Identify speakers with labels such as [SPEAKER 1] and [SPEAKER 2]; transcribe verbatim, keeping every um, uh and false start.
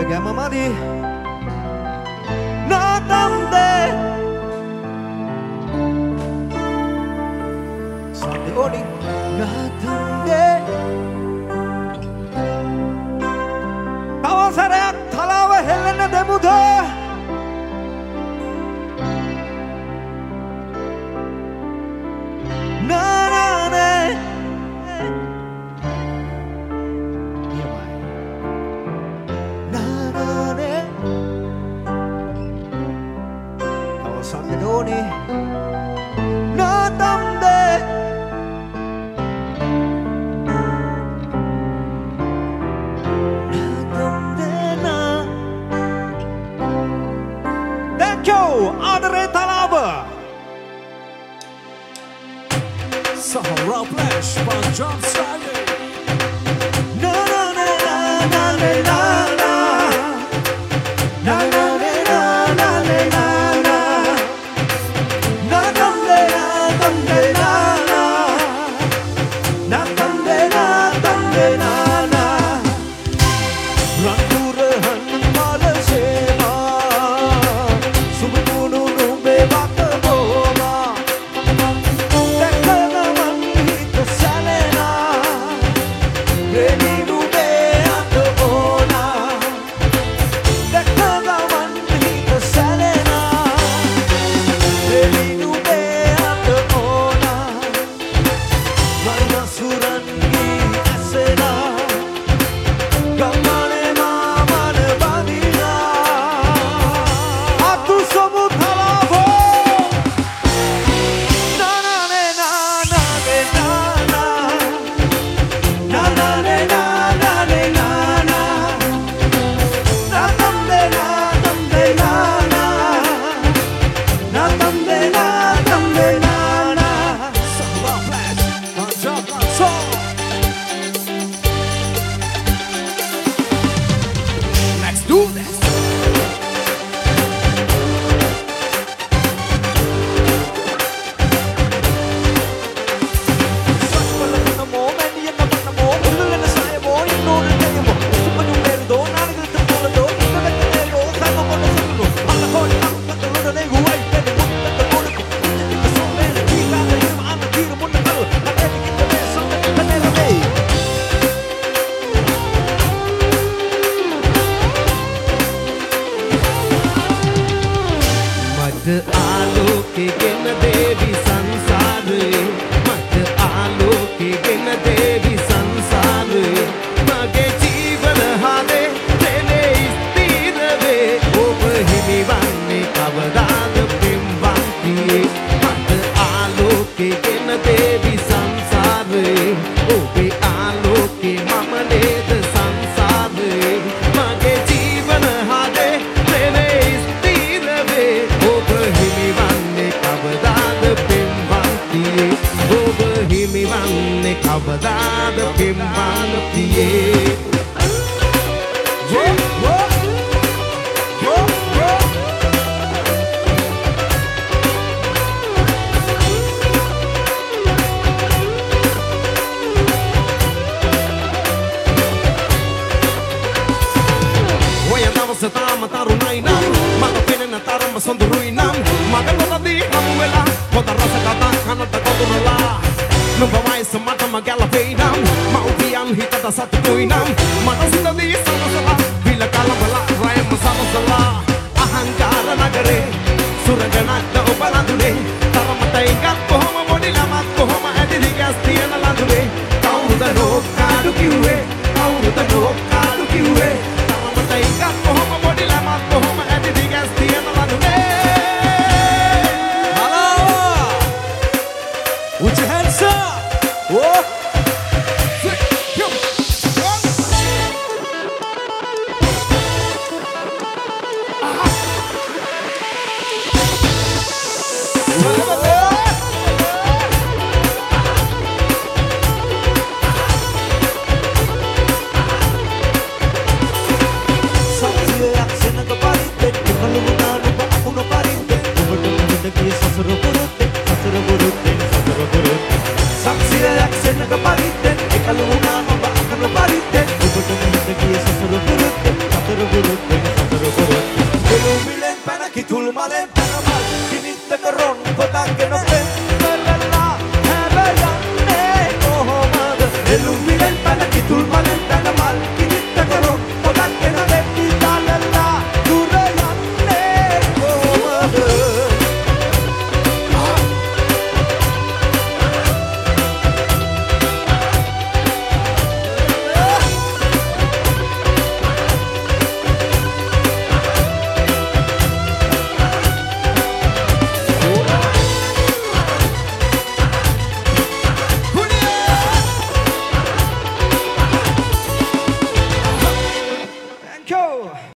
[SPEAKER 1] ගැම මදි නාතම්දේ සන්දේ ඕනි නාතම්දේ තවසරයක් තලාව හෙල්ලෙන දෙමුද නානානේ නානානේ තවසන්දේ ඕනි නාතම්දේ ආදරේ තලාව
[SPEAKER 2] Sahara Flash Punjab Style
[SPEAKER 1] na na na na na na na na na na na na na na na dum de na dum de na na na dum de na dum de na na rangurahan malasema subunu numbe bakboma dekanaman hit salena reni numbe atbona dekanaman hit salena reni numbe atbona varna surangi asena gamane maman badina atu sobu thalavo na na ne na na ne na na na na ne na na ne na na na tam de na tam de na na na tam de na tam de na na
[SPEAKER 2] Sahara Flash Punjab Song Let's do this
[SPEAKER 1] මට ආලෝකේ ගෙන දේවි සංසාරේ මට ආලෝකේ ගෙන දේවි සංසාරේ මගේ ජීවන හදේ තෙනේ ස්ථිර වේ ඔබ හිමි වන්නේ කවදාද පින්වන්තියේ මට ආලෝකේ ගෙන දේවි සංසාරේ ඔබේ ආලෝකේ මම නේද සංසාරේ මගේ ජීවන හදේ තෙනේ ස්ථිර වේ ඔබ හිමි වන්නේ කවදාද පින්වන්තියේ ඔබ හිමි වන්නේ කවදාද පින්වන්තියේ
[SPEAKER 2] Hoy andamos තාම තරුණයි නම් මට පෙනෙන තරම සොඳුරුයි නම් මග නොදී හමු වෙලා පොත රස කතා කනට කොඳුනලා නුඹ වයස මටම ගැලපෙයි නම් මව්පියන් හිතට සතුටුයි නම් මට සිතදී සනසලා විල කලබලා රැයම සනසලා අහංකාර නගරේ සුරගනක්ද ඔබ නඳුනේ